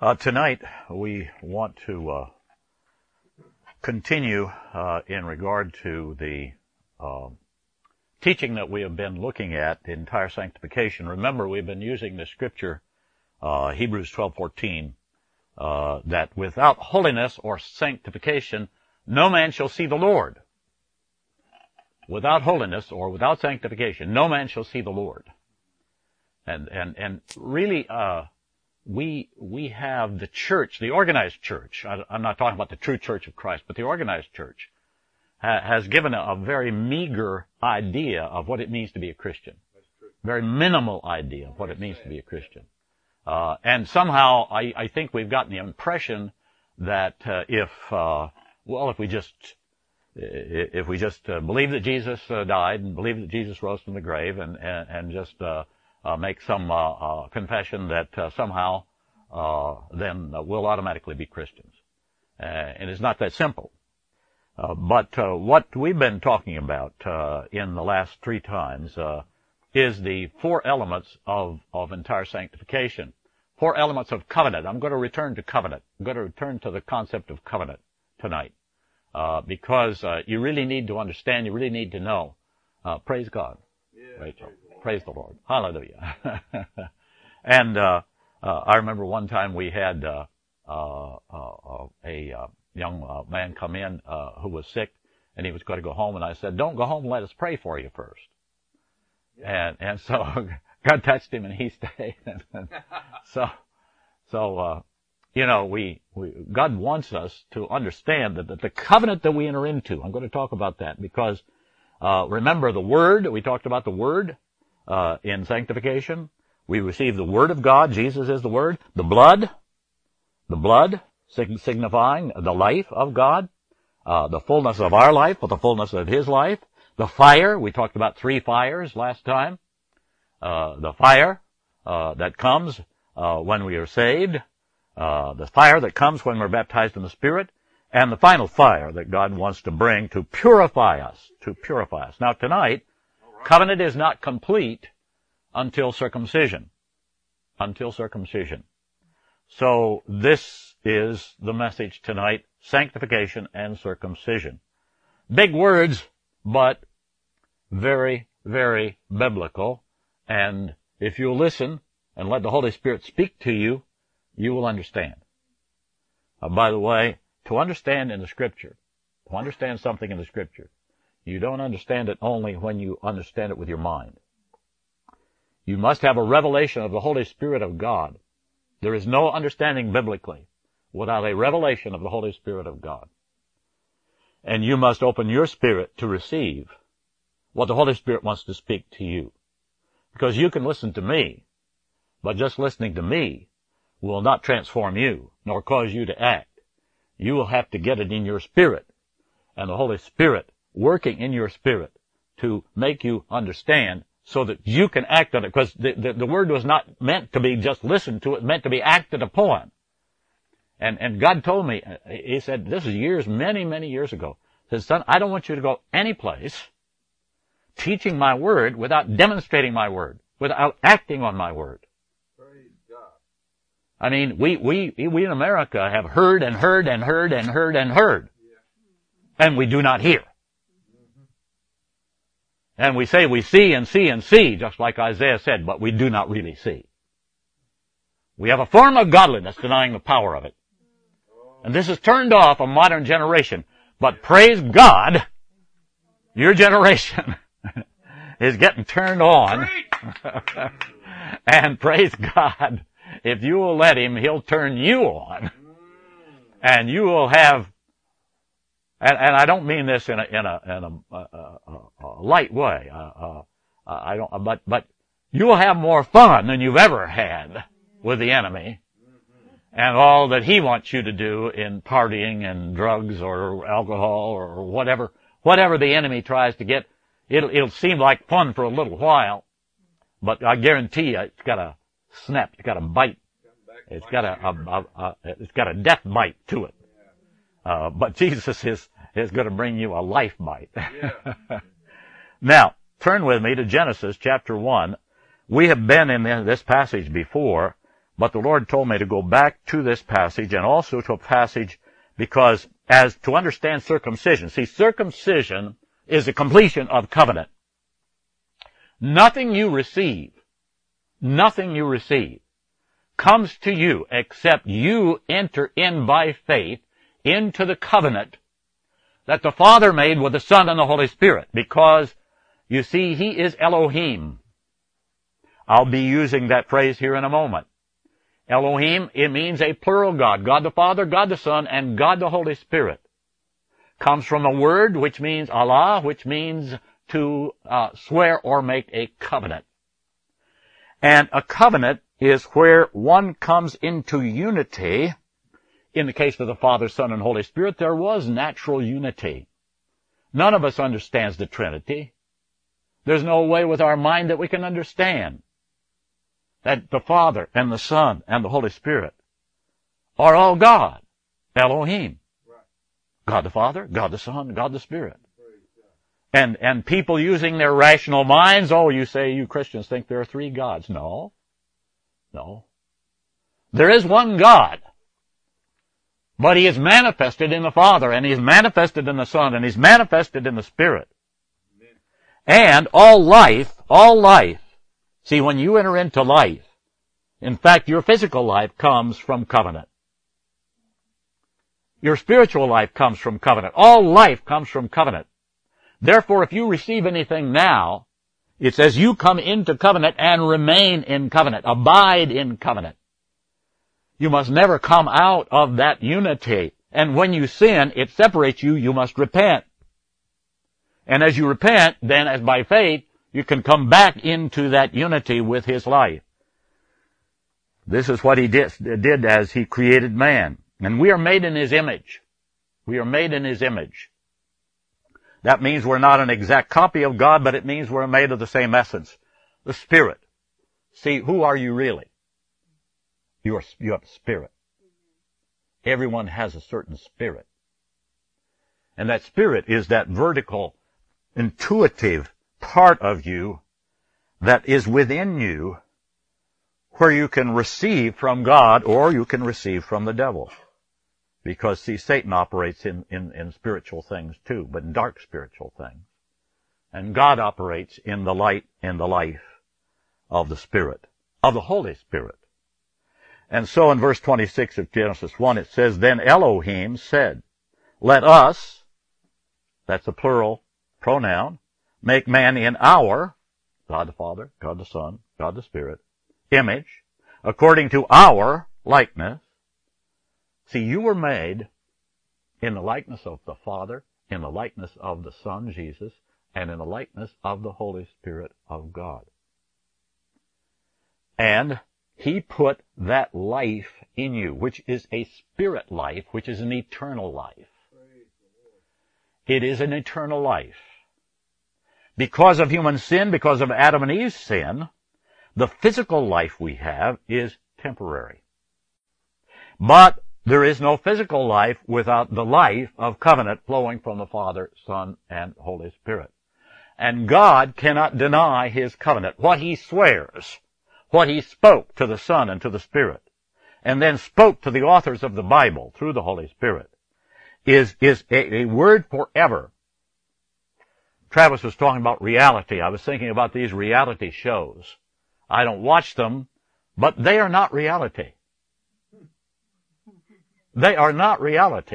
Tonight, we want to continue in regard to the teaching that we have been looking at, the entire sanctification. Remember, we've been using the scripture, Hebrews 12:14, that without holiness or sanctification, no man shall see the Lord. Without holiness or without sanctification, no man shall see the Lord. And really, we have the church, the organized church. I'm not talking about the true church of Christ, but the organized church has given a very meager idea of what it means to be a Christian. Very minimal idea of what it means to be a Christian. And somehow I think we've gotten the impression that if we just believe that Jesus died and believe that Jesus rose from the grave and just make some confession that somehow then we'll automatically be Christians. And it's not that simple. But what we've been talking about in the last 3 times is the 4 elements of entire sanctification. 4 elements of covenant. I'm going to return to covenant. I'm going to return to the concept of covenant tonight. Because you really need to understand, you really need to know. Praise God. Yeah, Rachel. Praise the Lord. Hallelujah. And I remember one time we had a young man come in who was sick, and he was going to go home, and I said, "Don't go home, let us pray for you first." Yeah. And so God touched him, and he stayed. So you know, God wants us to understand that the covenant that we enter into, I'm going to talk about that because remember the Word, we talked about the Word in sanctification. We receive the Word of God, Jesus is the Word. The blood signifying the life of God, the fullness of our life, but the fullness of His life. The fire, we talked about 3 fires last time. The fire that comes when we are saved. The fire that comes when we're baptized in the Spirit, and the final fire that God wants to bring to purify us, Now tonight, covenant is not complete until circumcision. So this is the message tonight, sanctification and circumcision. Big words, but very, very biblical, and if you listen and let the Holy Spirit speak to you, you will understand. By the way, to understand in the Scripture, to understand something in the Scripture, you don't understand it only when you understand it with your mind. You must have a revelation of the Holy Spirit of God. There is no understanding biblically without a revelation of the Holy Spirit of God. And you must open your spirit to receive what the Holy Spirit wants to speak to you. Because you can listen to me, but just listening to me will not transform you, nor cause you to act. You will have to get it in your spirit, and the Holy Spirit working in your spirit to make you understand so that you can act on it, because the Word was not meant to be just listened to, it meant to be acted upon. And God told me, He said, this is many, many years ago, He said, "Son, I don't want you to go any place teaching my Word without demonstrating my Word, without acting on my Word." I mean, we in America have heard and heard and heard and heard and heard. And we do not hear. And we say we see and see and see, just like Isaiah said, but we do not really see. We have a form of godliness denying the power of it. And this has turned off a modern generation. But praise God, your generation is getting turned on. And praise God, if you will let Him, He'll turn you on. And you will have, and I don't mean this in a light way. But you will have more fun than you've ever had with the enemy and all that he wants you to do in partying and drugs or alcohol or whatever the enemy tries to get. It'll seem like fun for a little while, but I guarantee you it's got a snap, it's got a bite. It's got a death bite to it. But Jesus is going to bring you a life bite. Now, turn with me to Genesis chapter 1. We have been in this passage before. But the Lord told me to go back to this passage and also to a passage because as to understand circumcision. See, circumcision is the completion of covenant. Nothing you receive comes to you except you enter in by faith into the covenant that the Father made with the Son and the Holy Spirit. Because, you see, He is Elohim. I'll be using that phrase here in a moment. Elohim, it means a plural God. God the Father, God the Son, and God the Holy Spirit. Comes from a word which means Allah, which means to swear or make a covenant. And a covenant is where one comes into unity. In the case of the Father, Son, and Holy Spirit, there was natural unity. None of us understands the Trinity. There's no way with our mind that we can understand that the Father and the Son and the Holy Spirit are all God, Elohim. God the Father, God the Son, God the Spirit. And people using their rational minds, oh, you say you Christians think there are three gods. No. There is one God. But He is manifested in the Father, and He is manifested in the Son, and He's manifested in the Spirit. And all life, see, when you enter into life, in fact, your physical life comes from covenant. Your spiritual life comes from covenant. All life comes from covenant. Therefore, if you receive anything now, it's as you come into covenant and remain in covenant, abide in covenant. You must never come out of that unity. And when you sin, it separates you. You must repent. And as you repent, then as by faith, you can come back into that unity with His life. This is what He did as He created man. And we are made in His image. We are made in His image. That means we're not an exact copy of God, but it means we're made of the same essence. The Spirit. See, who are you really? You have spirit. Everyone has a certain spirit. And that spirit is that vertical, intuitive part of you that is within you where you can receive from God or you can receive from the devil. Because, see, Satan operates in spiritual things too, but in dark spiritual things. And God operates in the light and the life of the Spirit, of the Holy Spirit. And so in verse 26 of Genesis 1, it says, Then Elohim said, Let us, that's a plural pronoun, make man in our, God the Father, God the Son, God the Spirit, image, according to our likeness. See, you were made in the likeness of the Father, in the likeness of the Son, Jesus, and in the likeness of the Holy Spirit of God. And He put that life in you, which is a spirit life, which is an eternal life. It is an eternal life. Because of human sin, because of Adam and Eve's sin, the physical life we have is temporary. But there is no physical life without the life of covenant flowing from the Father, Son, and Holy Spirit. And God cannot deny His covenant. What He swears, what He spoke to the Son and to the Spirit, and then spoke to the authors of the Bible through the Holy Spirit, is a word forever. Travis was talking about reality. I was thinking about these reality shows. I don't watch them, but they are not reality. They are not reality.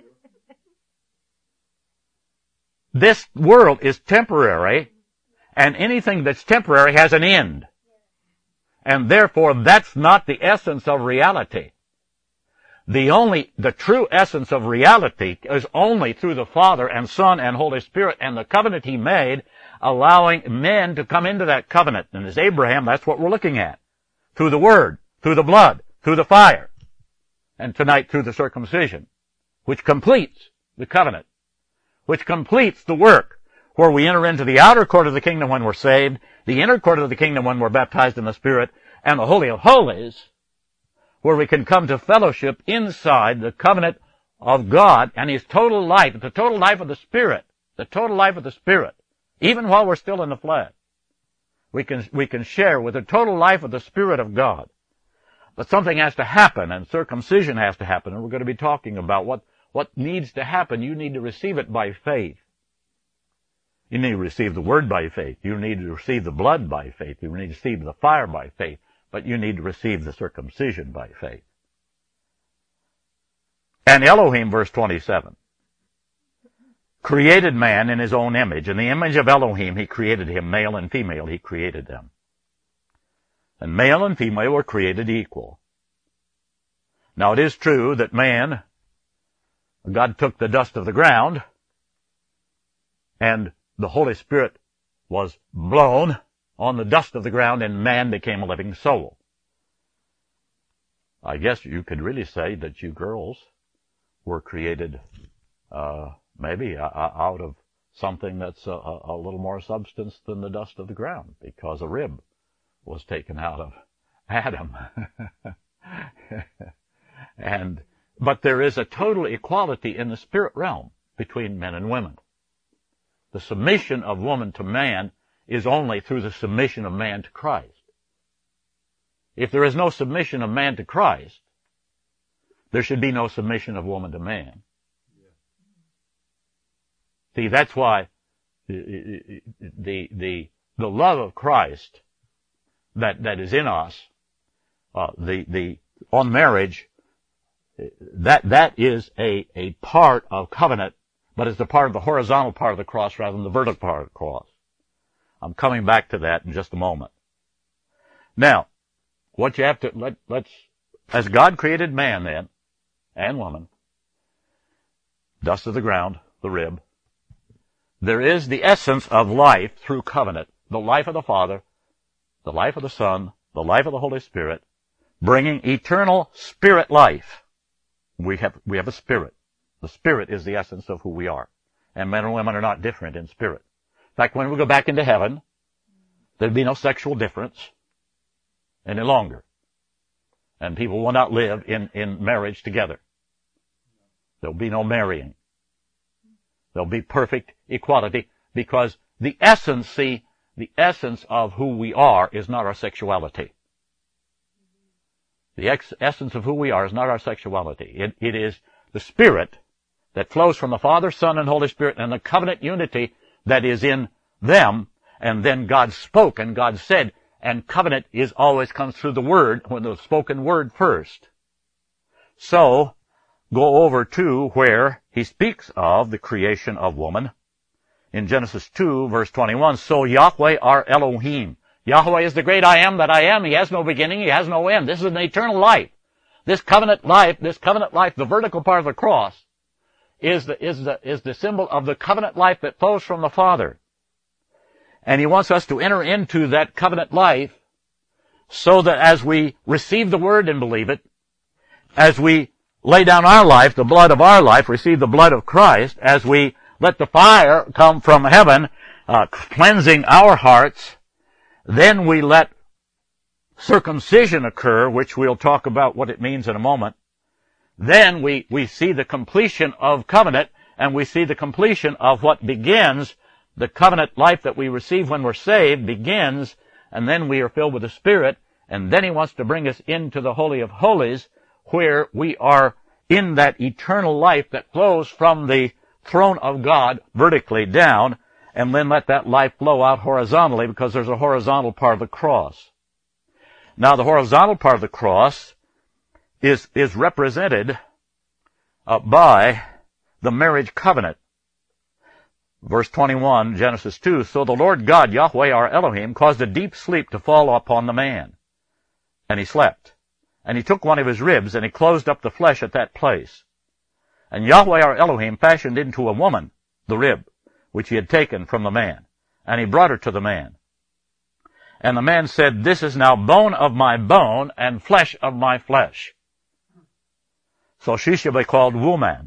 This world is temporary, and anything that's temporary has an end. And therefore, that's not the essence of reality. The true essence of reality is only through the Father and Son and Holy Spirit and the covenant He made, allowing men to come into that covenant. And as Abraham, that's what we're looking at. Through the Word, through the blood, through the fire. And tonight through the circumcision, which completes the covenant, which completes the work, where we enter into the outer court of the kingdom when we're saved, the inner court of the kingdom when we're baptized in the Spirit, and the Holy of Holies, where we can come to fellowship inside the covenant of God and His total life, the total life of the Spirit, the total life of the Spirit, even while we're still in the flesh. We can share with the total life of the Spirit of God. But something has to happen, and circumcision has to happen, and we're going to be talking about what needs to happen. You need to receive it by faith. You need to receive the Word by faith. You need to receive the blood by faith. You need to receive the fire by faith. But you need to receive the circumcision by faith. And Elohim, verse 27, created man in his own image. In the image of Elohim, he created him, male and female, he created them. And male and female were created equal. Now it is true that man, God took the dust of the ground, and the Holy Spirit was blown on the dust of the ground, and man became a living soul. I guess you could really say that you girls were created maybe out of something that's a little more substance than the dust of the ground, because a rib was taken out of Adam. But there is a total equality in the spirit realm between men and women. The submission of woman to man is only through the submission of man to Christ. If there is no submission of man to Christ, there should be no submission of woman to man. See, that's why the love of Christ that is in us, on marriage, that is a part of covenant, but it's a part of the horizontal part of the cross rather than the vertical part of the cross. I'm coming back to that in just a moment. Now, what you have to, let's, as God created man then, and woman, dust of the ground, the rib, there is the essence of life through covenant, the life of the Father, the life of the Son, the life of the Holy Spirit, bringing eternal spirit life. We have a spirit. The spirit is the essence of who we are. And men and women are not different in spirit. In fact, when we go back into heaven, there'll be no sexual difference any longer. And people will not live in marriage together. There'll be no marrying. There'll be perfect equality, because the essence of who we are is not our sexuality. The essence of who we are is not our sexuality. It is the Spirit that flows from the Father, Son, and Holy Spirit, and the covenant unity that is in them. And then God spoke and God said, and covenant always comes through the Word, when the spoken word first. So, go over to where he speaks of the creation of woman. In Genesis 2, verse 21, so Yahweh our Elohim. Yahweh is the great I am that I am. He has no beginning. He has no end. This is an eternal life. This covenant life, the vertical part of the cross, is the symbol of the covenant life that flows from the Father. And he wants us to enter into that covenant life so that as we receive the Word and believe it, as we lay down our life, the blood of our life, receive the blood of Christ, as we let the fire come from heaven, cleansing our hearts, then we let circumcision occur, which we'll talk about what it means in a moment. Then we see the completion of covenant, and we see the completion of what begins. The covenant life that we receive when we're saved begins, and then we are filled with the Spirit, and then he wants to bring us into the Holy of Holies, where we are in that eternal life that flows from the throne of God vertically down, and then let that life flow out horizontally, because there's a horizontal part of the cross. Now, the horizontal part of the cross is represented by the marriage covenant. Verse 21, Genesis 2, so the Lord God, Yahweh our Elohim, caused a deep sleep to fall upon the man, and he slept. And he took one of his ribs, and he closed up the flesh at that place. And Yahweh our Elohim fashioned into a woman the rib, which he had taken from the man, and he brought her to the man. And the man said, this is now bone of my bone, and flesh of my flesh. So she shall be called woman,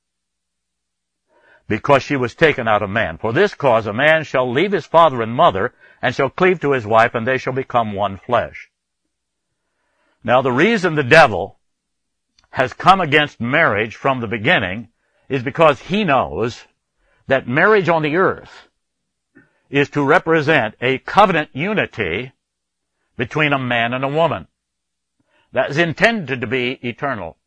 because she was taken out of man. For this cause a man shall leave his father and mother, and shall cleave to his wife, and they shall become one flesh. Now, the reason the devil has come against marriage from the beginning is because he knows that marriage on the earth is to represent a covenant unity between a man and a woman. that is intended to be eternal.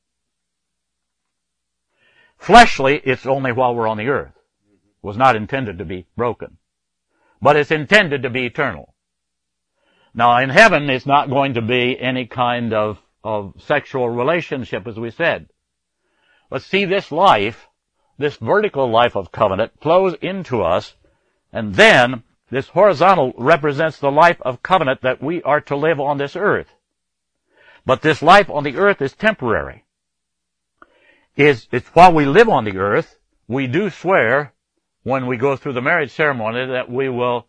Fleshly, it's only while we're on the earth. It was not intended to be broken. But it's intended to be eternal. Now, in heaven, it's not going to be any kind of sexual relationship, as we said. But see, this life, this vertical life of covenant, flows into us, and then this horizontal represents the life of covenant that we are to live on this earth. But this life on the earth is temporary. It's while we live on the earth, we do swear, when we go through the marriage ceremony, that we will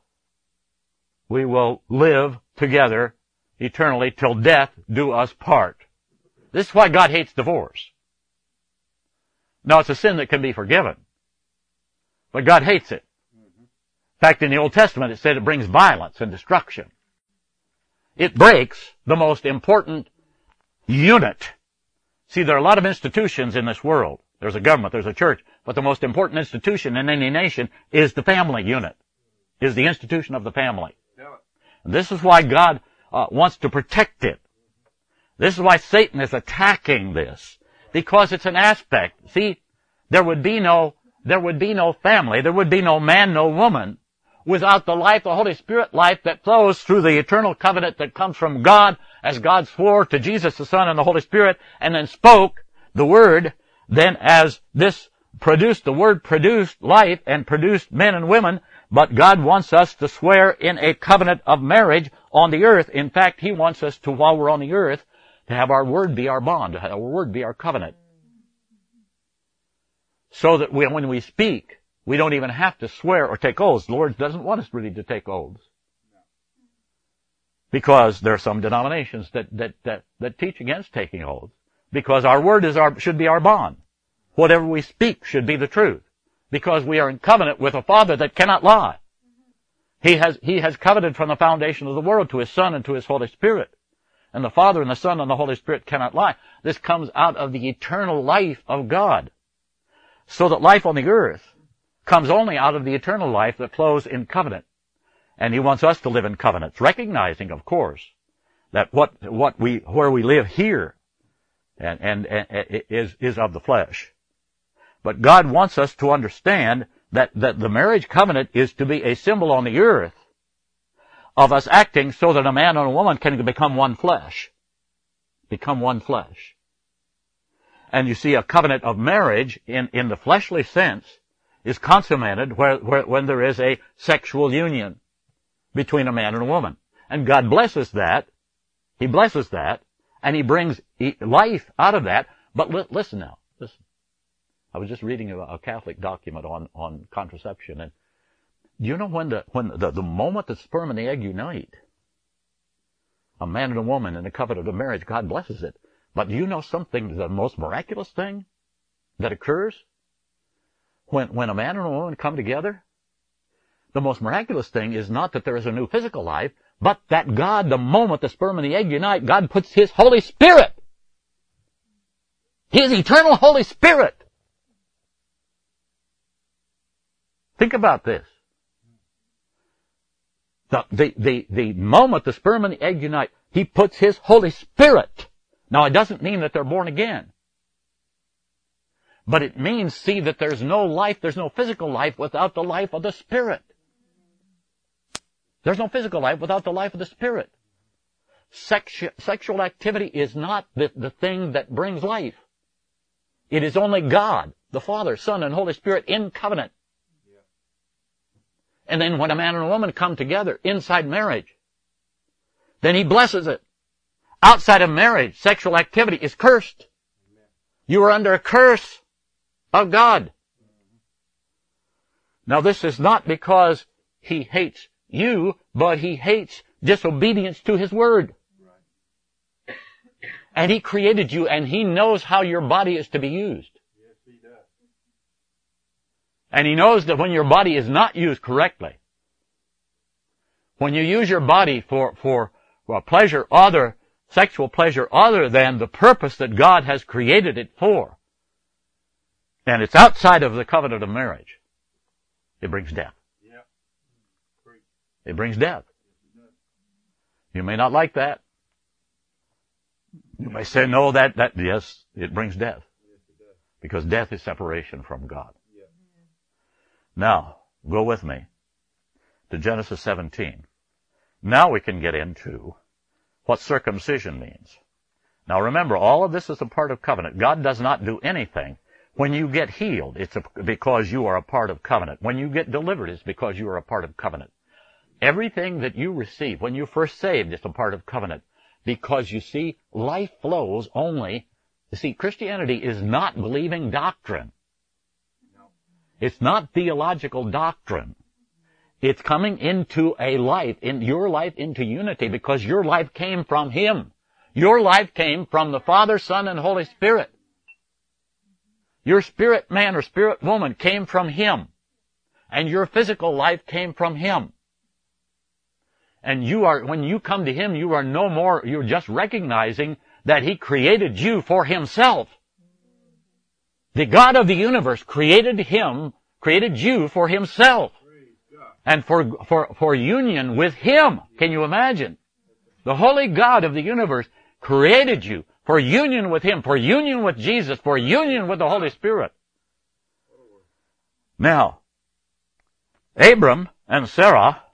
live together eternally till death do us part. This is why God hates divorce. Now, it's a sin that can be forgiven, but God hates it. In fact, in the Old Testament, it said it brings violence and destruction. It breaks the most important unit. See, there are a lot of institutions in this world. There's a government, there's a church, but the most important institution in any nation is the family unit, is the institution of the family. And this is why God wants to protect it. This is why Satan is attacking this, because it's an aspect. See, there would be no family, there would be no man, no woman, without the life, the Holy Spirit life that flows through the eternal covenant that comes from God, as God swore to Jesus the Son and the Holy Spirit, and then spoke the Word. Then as this produced, the Word produced life and produced men and women, but God wants us to swear in a covenant of marriage on the earth. In fact, He wants us to, while we're on the earth, to have our word be our bond, to have our word be our covenant. So that when we speak, we don't even have to swear or take oaths. The Lord doesn't want us really to take oaths. Because there are some denominations that teach against taking oaths. Because our word should be our bond. Whatever we speak should be the truth. Because we are in covenant with a Father that cannot lie. He has covenanted from the foundation of the world to His Son and to His Holy Spirit. And the Father and the Son and the Holy Spirit cannot lie. This comes out of the eternal life of God. So that life on the earth comes only out of the eternal life that flows in covenant. And He wants us to live in covenants, recognizing, of course, that where we live here and is of the flesh. But God wants us to understand that the marriage covenant is to be a symbol on the earth of us acting so that a man and a woman can become one flesh. Become one flesh. And you see, a covenant of marriage in the fleshly sense is consummated when there is a sexual union between a man and a woman. And God blesses that. He blesses that. And He brings life out of that. But listen now. Listen. I was just reading a Catholic document on contraception. And do you know when the moment the sperm and the egg unite, a man and a woman in the covenant of marriage, God blesses it. But do you know something, the most miraculous thing that occurs? When a man and a woman come together, the most miraculous thing is not that there is a new physical life, but that God, the moment the sperm and the egg unite, God puts His Holy Spirit, His eternal Holy Spirit. Think about this. The moment the sperm and the egg unite, He puts His Holy Spirit. Now, it doesn't mean that they're born again. But it means, see, that there's no life, there's no physical life without the life of the Spirit. There's no physical life without the life of the Spirit. Sexual activity is not the thing that brings life. It is only God, the Father, Son, and Holy Spirit in covenant. And then when a man and a woman come together inside marriage, then He blesses it. Outside of marriage, sexual activity is cursed. You are under a curse of God. Now, this is not because He hates you, but He hates disobedience to His Word. And He created you, and He knows how your body is to be used. Yes, He does. And He knows that when your body is not used correctly, when you use your body for pleasure sexual pleasure other than the purpose that God has created it for, and it's outside of the covenant of marriage, it brings death. Yeah. It brings death. You may not like that. You may say, no, yes, it brings death. Because death is separation from God. Now, go with me to Genesis 17. Now we can get into what circumcision means. Now remember, all of this is a part of covenant. God does not do anything. When you get healed, it's because you are a part of covenant. When you get delivered, it's because you are a part of covenant. Everything that you receive, when you're first saved, it's a part of covenant. Because you see, life flows only. You see, Christianity is not believing doctrine. It's not theological doctrine. It's coming into a life, in your life, into unity, because your life came from Him. Your life came from the Father, Son, and Holy Spirit. Your spirit man or spirit woman came from Him. And your physical life came from Him. And when you come to Him, you are no more, you're just recognizing that He created you for Himself. The God of the universe created you for Himself. And for union with Him. Can you imagine? The holy God of the universe created you for union with Him, for union with Jesus, for union with the Holy Spirit. Now, Abram and Sarah,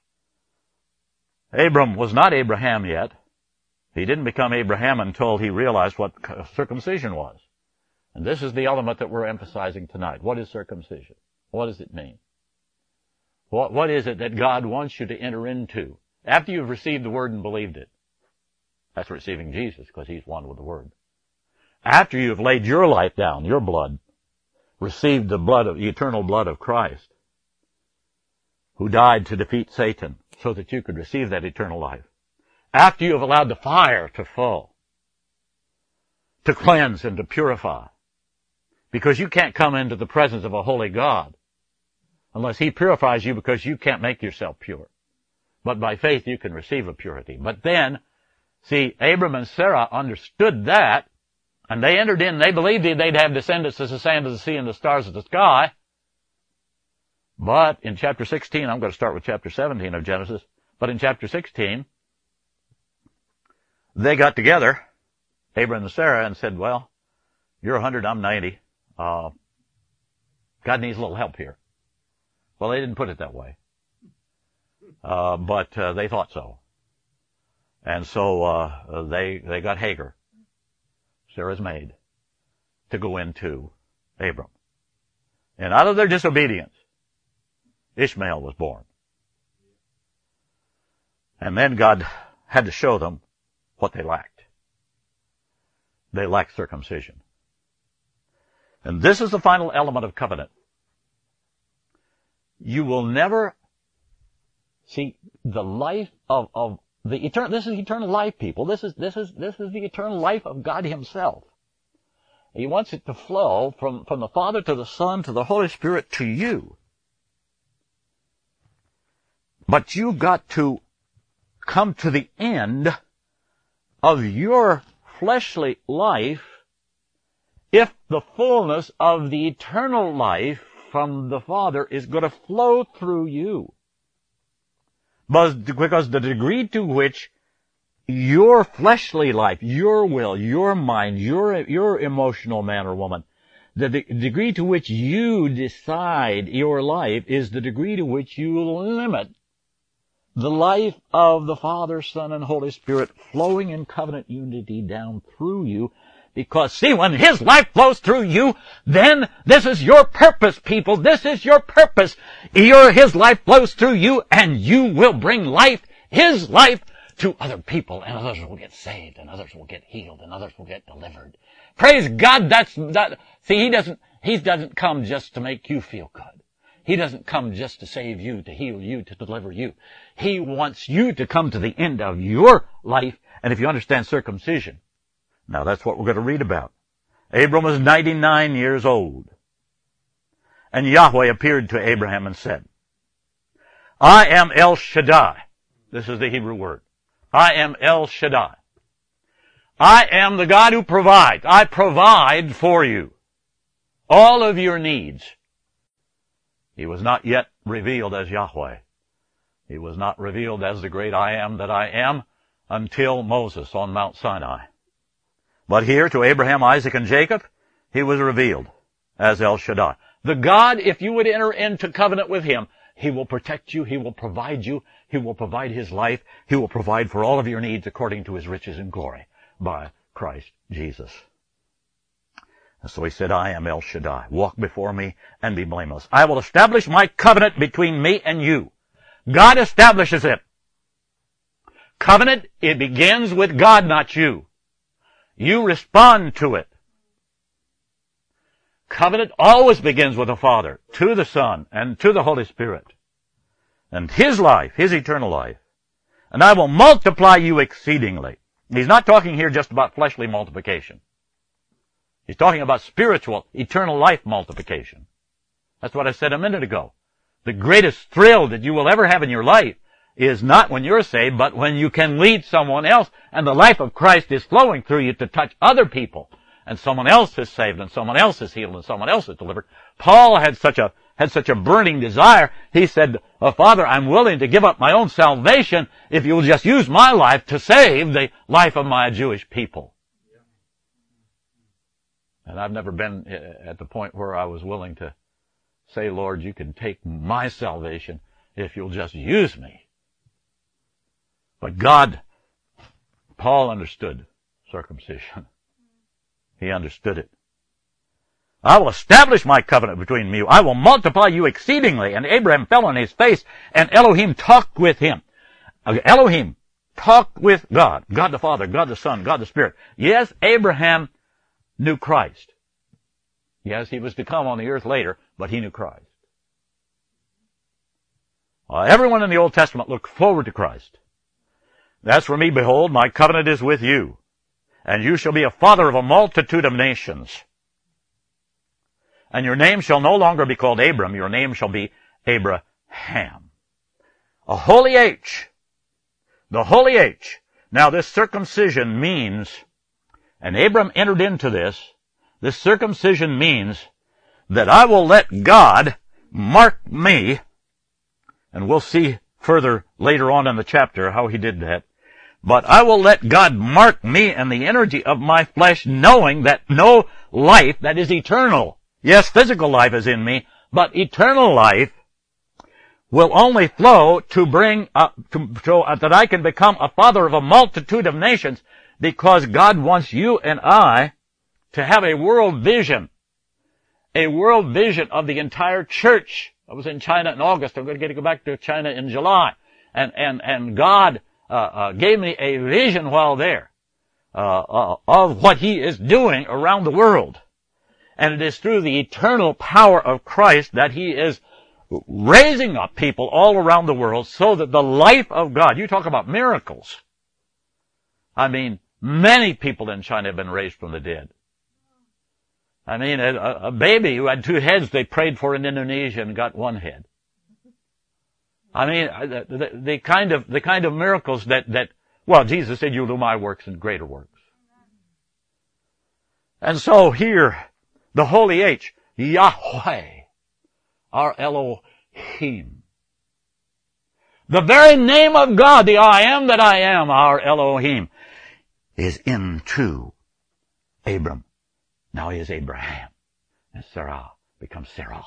Abram was not Abraham yet. He didn't become Abraham until he realized what circumcision was. And this is the element that we're emphasizing tonight. What is circumcision? What does it mean? What is it that God wants you to enter into after you've received the Word and believed it? That's receiving Jesus, because He's one with the Word. After you've laid your life down, your blood, received the eternal blood of Christ, who died to defeat Satan so that you could receive that eternal life. After you have allowed the fire to fall, to cleanse and to purify, because you can't come into the presence of a holy God unless He purifies you, because you can't make yourself pure. But by faith you can receive a purity. But then, see, Abram and Sarah understood that, and they entered in. They believed they'd have descendants as the sand of the sea and the stars of the sky. But in chapter 16, I'm going to start with chapter 17 of Genesis, but in chapter 16, they got together, Abram and Sarah, and said, well, you're 100, I'm 90. God needs a little help here. Well, they didn't put it that way. But they thought so. And so they got Hagar, Sarah's maid, to go into Abram. And out of their disobedience, Ishmael was born. And then God had to show them what they lacked. They lacked circumcision. And this is the final element of covenant. You will never see the life of the eternal. This is eternal life, people. This is the eternal life of God Himself. He wants it to flow from the Father to the Son to the Holy Spirit to you. But you've got to come to the end of your fleshly life if the fullness of the eternal life from the Father is going to flow through you. Because the degree to which your fleshly life, your will, your mind, your emotional man or woman, the degree to which you decide your life is the degree to which you limit the life of the Father, Son, and Holy Spirit flowing in covenant unity down through you. Because, see, when His life flows through you, then this is your purpose, people. This is your purpose. His life flows through you, and you will bring life, His life, to other people, and others will get saved, and others will get healed, and others will get delivered. Praise God, see, He doesn't come just to make you feel good. He doesn't come just to save you, to heal you, to deliver you. He wants you to come to the end of your life, and if you understand circumcision, now that's what we're going to read about. Abram was 99 years old. And Yahweh appeared to Abraham and said, I am El Shaddai. This is the Hebrew word. I am El Shaddai. I am the God who provides. I provide for you all of your needs. He was not yet revealed as Yahweh. He was not revealed as the great I am that I am until Moses on Mount Sinai. But here to Abraham, Isaac, and Jacob, he was revealed as El Shaddai. The God, if you would enter into covenant with him, he will protect you, he will provide you, he will provide his life, he will provide for all of your needs according to his riches and glory by Christ Jesus. And so he said, I am El Shaddai. Walk before me and be blameless. I will establish my covenant between me and you. God establishes it. Covenant, it begins with God, not you. You respond to it. Covenant always begins with the Father, to the Son, and to the Holy Spirit. And his life, his eternal life. And I will multiply you exceedingly. He's not talking here just about fleshly multiplication. He's talking about spiritual, eternal life multiplication. That's what I said a minute ago. The greatest thrill that you will ever have in your life is not when you're saved, but when you can lead someone else, and the life of Christ is flowing through you to touch other people, and someone else is saved, and someone else is healed, and someone else is delivered. Paul had such a burning desire. He said, Father, I'm willing to give up my own salvation if you will just use my life to save the life of my Jewish people. And I've never been at the point where I was willing to say, Lord, you can take my salvation if you'll just use me. But God, Paul understood circumcision. He understood it. I will establish my covenant between me. I will multiply you exceedingly. And Abraham fell on his face, and Elohim talked with him. Elohim talked with God. God the Father, God the Son, God the Spirit. Yes, Abraham knew Christ. Yes, he was to come on the earth later, but he knew Christ. Everyone in the Old Testament looked forward to Christ. As for me, behold, my covenant is with you, and you shall be a father of a multitude of nations. And your name shall no longer be called Abram, your name shall be Abraham. A holy H. The holy H. Now this circumcision means, and Abram entered into this circumcision means that I will let God mark me, and we'll see further later on in the chapter how he did that. But I will let God mark me and the energy of my flesh, knowing that no life that is eternal, yes, physical life is in me, but eternal life will only flow to bring that I can become a father of a multitude of nations, because God wants you and I to have a world vision of the entire church. I was in China in August. I'm going to go back to China in July. And God gave me a vision while there of what he is doing around the world. And it is through the eternal power of Christ that he is raising up people all around the world so that the life of God, you talk about miracles. I mean, many people in China have been raised from the dead. I mean, a baby who had 2 heads they prayed for in Indonesia and got 1 head. I mean, the kind of miracles that, well, Jesus said, you'll do my works and greater works. And so here, the Holy H, Yahweh, our Elohim. The very name of God, the I am that I am, our Elohim, is into Abram. Now he is Abraham. And Sarah becomes Sarah.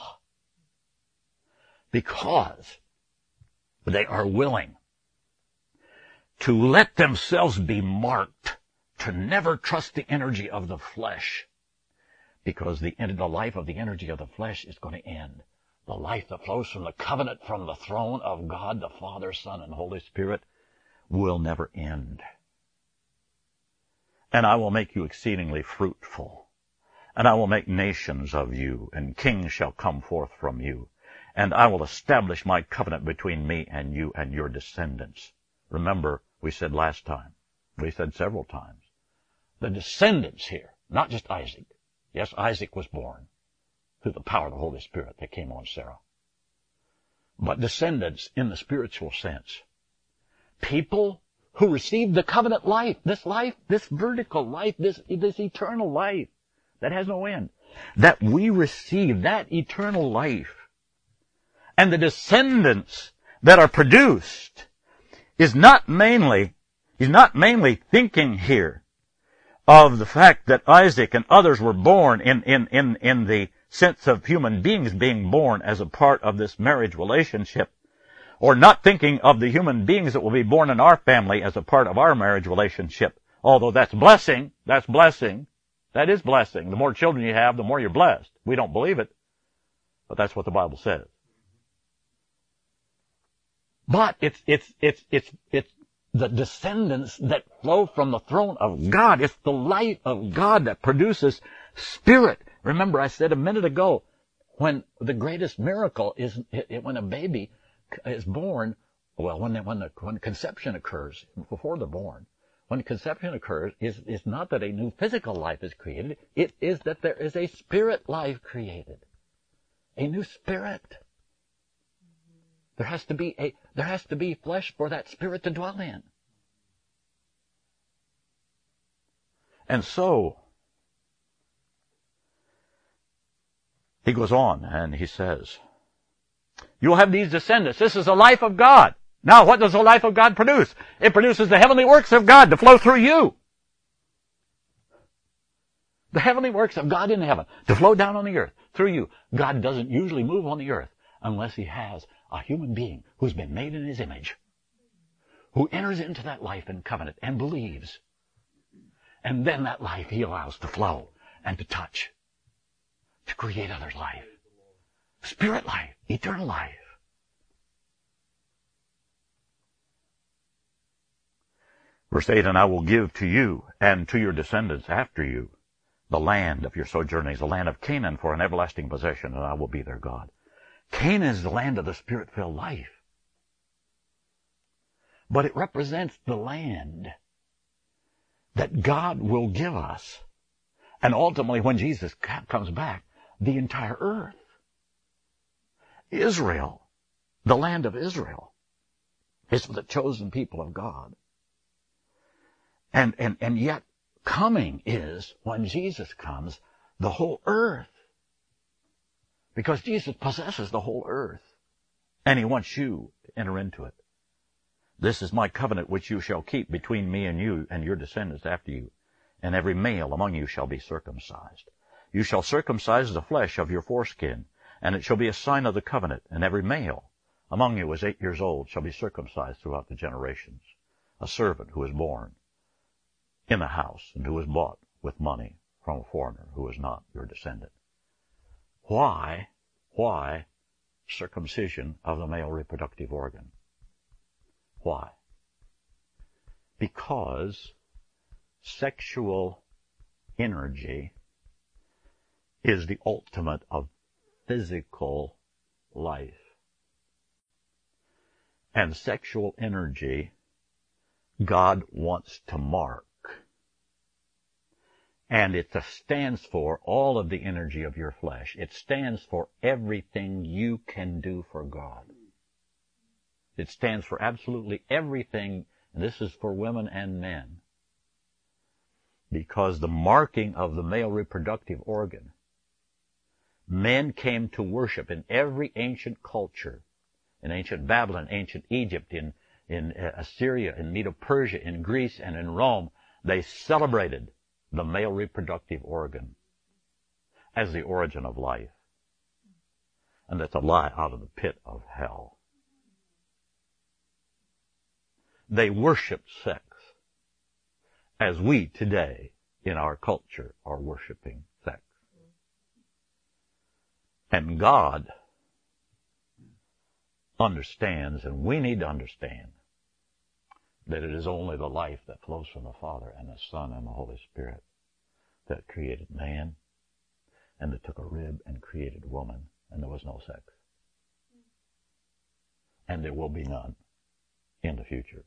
Because they are willing to let themselves be marked, to never trust the energy of the flesh. Because the life of the energy of the flesh is going to end. The life that flows from the covenant, from the throne of God, the Father, Son, and Holy Spirit, will never end. And I will make you exceedingly fruitful. And I will make nations of you, and kings shall come forth from you. And I will establish my covenant between me and you and your descendants. Remember, we said last time, we said several times, the descendants here, not just Isaac. Yes, Isaac was born through the power of the Holy Spirit that came on Sarah. But descendants in the spiritual sense. People who received the covenant life, this vertical life, this eternal life that has no end. That we receive that eternal life. And the descendants that are produced is not mainly thinking here of the fact that Isaac and others were born in the sense of human beings being born as a part of this marriage relationship, or not thinking of the human beings that will be born in our family as a part of our marriage relationship. Although that's blessing. That is blessing. The more children you have, the more you're blessed. We don't believe it, but that's what the Bible says. But it's the descendants that flow from the throne of God. It's the light of God that produces spirit. Remember, I said a minute ago, when the greatest miracle is when a baby is born, well, when conception occurs, before they're born, when conception occurs, is not that a new physical life is created, it is that there is a spirit life created. A new spirit. There has to be flesh for that spirit to dwell in. And so, he goes on and he says, you'll have these descendants. This is the life of God. Now, what does the life of God produce? It produces the heavenly works of God to flow through you. The heavenly works of God in heaven to flow down on the earth through you. God doesn't usually move on the earth unless he has a human being who's been made in his image, who enters into that life and covenant and believes. And then that life he allows to flow and to touch, to create others' life. Spirit life, eternal life. Verse 8, and I will give to you and to your descendants after you the land of your sojournings, the land of Canaan for an everlasting possession, and I will be their God. Canaan is the land of the Spirit-filled life. But it represents the land that God will give us. And ultimately, when Jesus comes back, the entire earth. Israel, the land of Israel, is for the chosen people of God. And yet, coming is, when Jesus comes, the whole earth. Because Jesus possesses the whole earth. And he wants you to enter into it. This is my covenant which you shall keep between me and you and your descendants after you. And every male among you shall be circumcised. You shall circumcise the flesh of your foreskin, and it shall be a sign of the covenant. And every male among you who is 8 years old shall be circumcised throughout the generations. A servant who is born in the house and who is bought with money from a foreigner who is not your descendant. Why circumcision of the male reproductive organ? Why? Because sexual energy is the ultimate of physical life. And sexual energy, God wants to mark. And it stands for all of the energy of your flesh. It stands for everything you can do for God. It stands for absolutely everything, and this is for women and men. Because the marking of the male reproductive organ, men came to worship in every ancient culture, in ancient Babylon, ancient Egypt, in Assyria, in Medo-Persia, in Greece, and in Rome. They celebrated the male reproductive organ as the origin of life. And that's a lie out of the pit of hell. They worshiped sex as we today in our culture are worshiping sex. And God understands, and we need to understand, that it is only the life that flows from the Father and the Son and the Holy Spirit that created man, and that took a rib and created woman, and there was no sex. And there will be none in the future.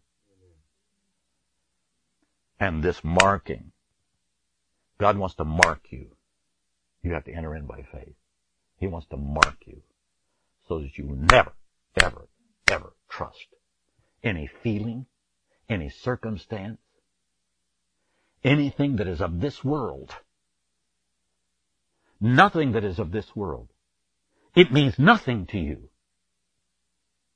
And this marking, God wants to mark you. You have to enter in by faith. He wants to mark you so that you never, ever, ever trust any feeling, any circumstance, anything that is of this world. Nothing that is of this world. It means nothing to you.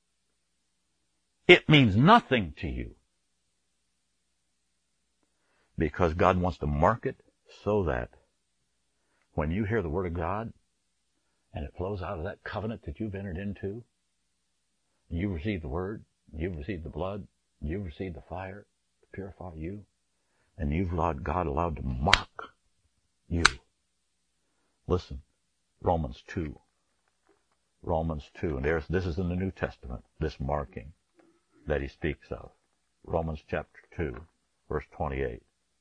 It means nothing to you. Because God wants to mark it so that when you hear the Word of God and it flows out of that covenant that you've entered into, you've received the Word, you've received the blood, you've received the fire to purify you, and you've allowed God allowed to mark you. Listen, Romans 2. Romans 2. And this is in the New Testament, this marking that he speaks of. Romans chapter 2, verse 28.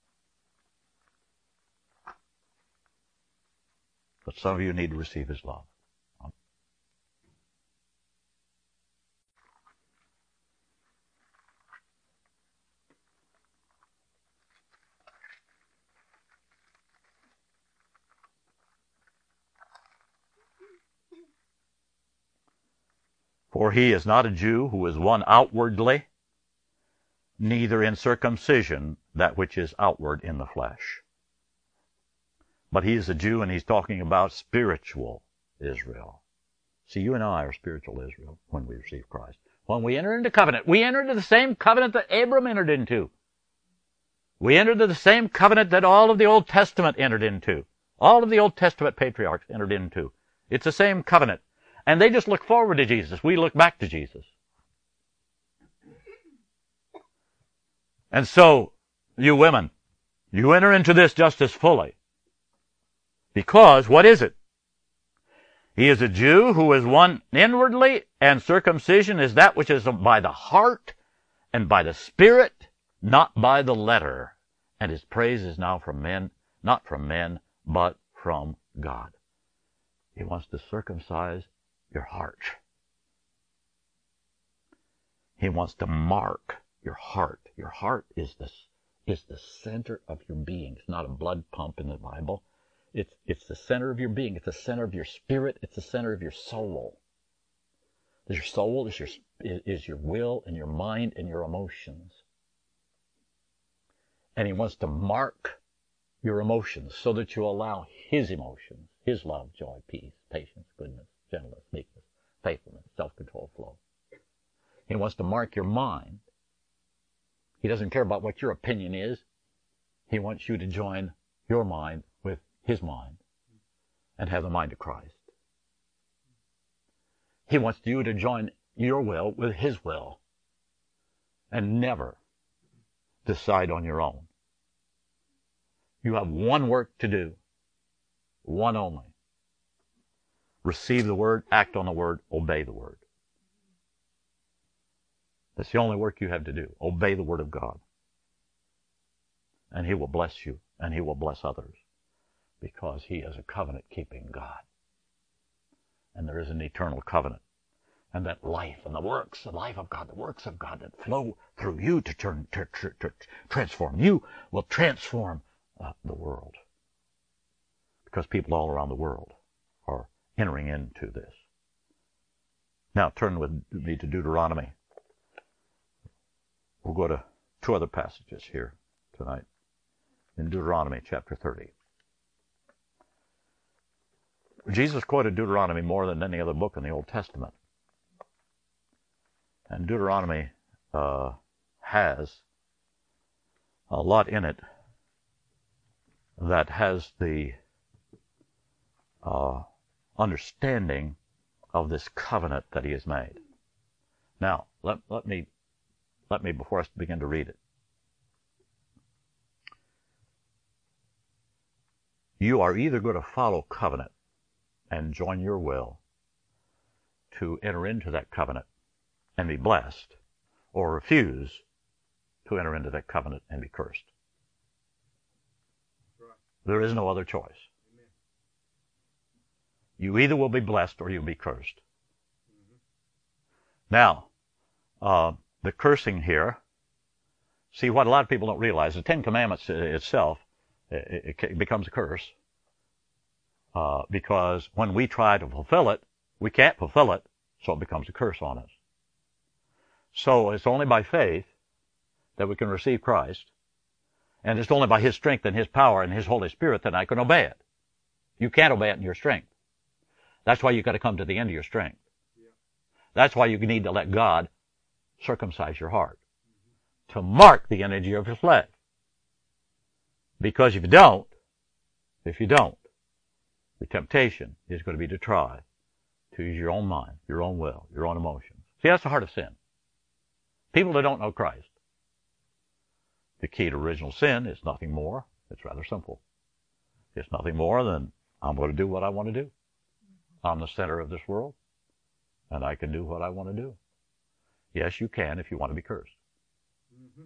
But some of you need to receive his love. For he is not a Jew who is one outwardly, neither in circumcision that which is outward in the flesh. But he is a Jew, and he's talking about spiritual Israel. See, you and I are spiritual Israel when we receive Christ. When we enter into covenant, we enter into the same covenant that Abram entered into. We entered into the same covenant that all of the Old Testament entered into. All of the Old Testament patriarchs entered into. It's the same covenant. And they just look forward to Jesus. We look back to Jesus. And so, you women, you enter into this just as fully. Because, what is it? He is a Jew who is one inwardly, and circumcision is that which is by the heart and by the Spirit, not by the letter. And his praise is now from men, not from men, but from God. He wants to circumcise your heart. He wants to mark your heart. Your heart is the center of your being. It's not a blood pump in the Bible. It's the center of your being. It's the center of your spirit. It's the center of your soul. Your soul is your will and your mind and your emotions. And he wants to mark your emotions so that you allow his emotions, his love, joy, peace, patience, goodness, gentleness, meekness, faithfulness, self-control flow. He wants to mark your mind. He doesn't care about what your opinion is. He wants you to join your mind with his mind and have the mind of Christ. He wants you to join your will with his will and never decide on your own. You have one work to do, one only. Receive the word, act on the word, obey the word. That's the only work you have to do. Obey the word of God. And he will bless you, and he will bless others, because he is a covenant-keeping God. And there is an eternal covenant. And that life and the works, the life of God, the works of God that flow through you to transform you will transform the world. Because people all around the world are entering into this. Now turn with me to Deuteronomy. We'll go to two other passages here tonight. In Deuteronomy chapter 30. Jesus quoted Deuteronomy more than any other book in the Old Testament. And Deuteronomy has a lot in it that has the understanding of this covenant that he has made. Now, let me, before I begin to read it, you are either going to follow covenant and join your will to enter into that covenant and be blessed, or refuse to enter into that covenant and be cursed. Right. There is no other choice. Amen. You either will be blessed or you'll be cursed. Mm-hmm. Now, the cursing here, see what a lot of people don't realize, the Ten Commandments itself, it becomes a curse, because when we try to fulfill it, we can't fulfill it, so it becomes a curse on us. So it's only by faith that we can receive Christ, and it's only by his strength and his power and his Holy Spirit that I can obey it. You can't obey it in your strength. That's why you've got to come to the end of your strength. Yeah. That's why you need to let God circumcise your heart, to mark the energy of your flesh. Because if you don't, the temptation is going to be to try to use your own mind, your own will, your own emotions. See, that's the heart of sin. People that don't know Christ. The key to original sin is nothing more. It's rather simple. It's nothing more than I'm going to do what I want to do. I'm the center of this world, and I can do what I want to do. Yes, you can if you want to be cursed. Mm-hmm.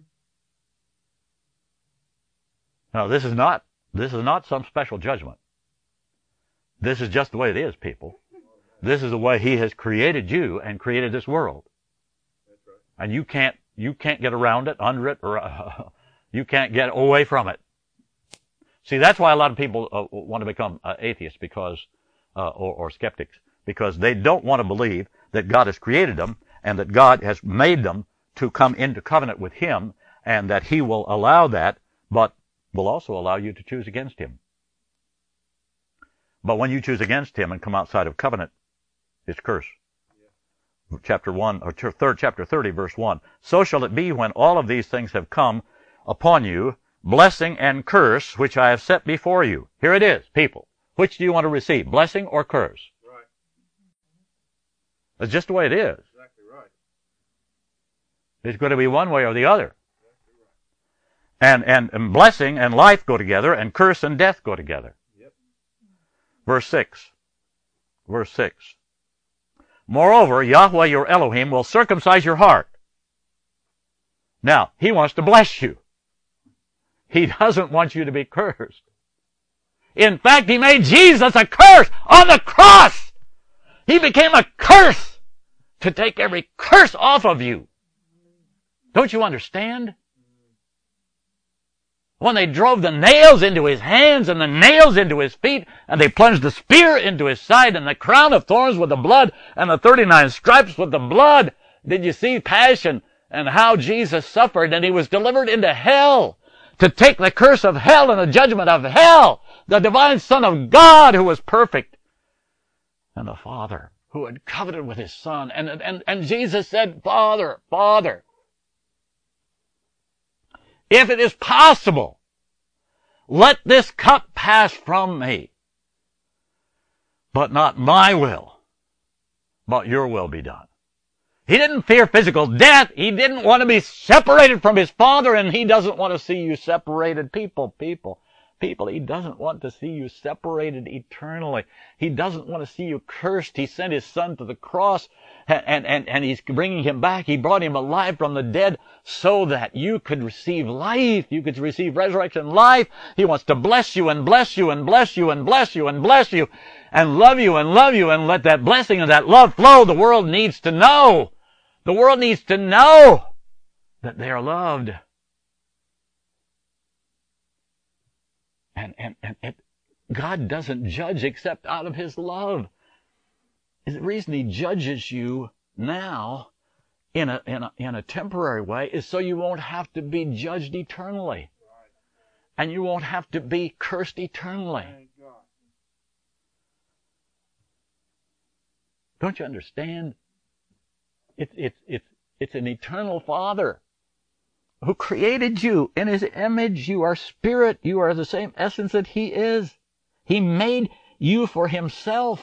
Now, this is not some special judgment. This is just the way it is, people. This is the way He has created you and created this world. That's right. And you can't get around it, under it, or you can't get away from it. See, that's why a lot of people want to become atheists because, or skeptics, because they don't want to believe that God has created them and that God has made them to come into covenant with Him, and that He will allow that, but will also allow you to choose against Him. But when you choose against Him and come outside of covenant, it's curse. Yeah. Chapter 30, verse 1. So shall it be when all of these things have come upon you, blessing and curse, which I have set before you. Here it is, people. Which do you want to receive, blessing or curse? Right. That's just the way it is. Exactly right. It's going to be one way or the other. And blessing and life go together, and curse and death go together. Yep. Verse 6. Moreover, Yahweh your Elohim will circumcise your heart. Now, He wants to bless you. He doesn't want you to be cursed. In fact, He made Jesus a curse on the cross. He became a curse to take every curse off of you. Don't you understand? When they drove the nails into His hands and the nails into His feet, and they plunged the spear into His side and the crown of thorns with the blood and the 39 stripes with the blood, did you see passion and how Jesus suffered? And He was delivered into hell to take the curse of hell and the judgment of hell. The divine Son of God who was perfect, and the Father who had covenanted with His Son. And Jesus said, Father, if it is possible, let this cup pass from me. But not my will, but your will be done. He didn't fear physical death. He didn't want to be separated from His Father, and He doesn't want to see you separated. People, He doesn't want to see you separated eternally. He doesn't want to see you cursed. He sent His Son to the cross, and He's bringing Him back. He brought Him alive from the dead so that you could receive life. You could receive resurrection life. He wants to bless you and bless you and bless you and bless you and bless you and love you and love you and let that blessing and that love flow. The world needs to know. The world needs to know that they are loved. And God doesn't judge except out of His love. The reason He judges you now in a temporary way is so you won't have to be judged eternally. And you won't have to be cursed eternally. Don't you understand? It's an eternal Father who created you in His image. You are spirit. You are the same essence that He is. He made you for Himself